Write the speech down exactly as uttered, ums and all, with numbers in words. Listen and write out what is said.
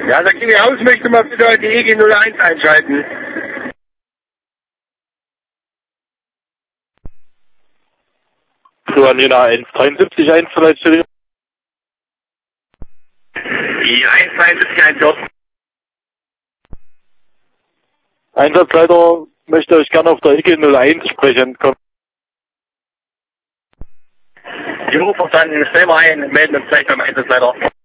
Ja, da ging aus, möchte mal bitte die E G null eins einschalten. So, an Jena eins dreiundsiebzig eins vielleicht für die. Die eins dreiundsiebzig eins dort. Einsatzleiter möchte euch gerne auf der E G null eins sprechen. Komm. Jo, verstanden. Stell mal ein, melden uns gleich beim Einsatzleiter.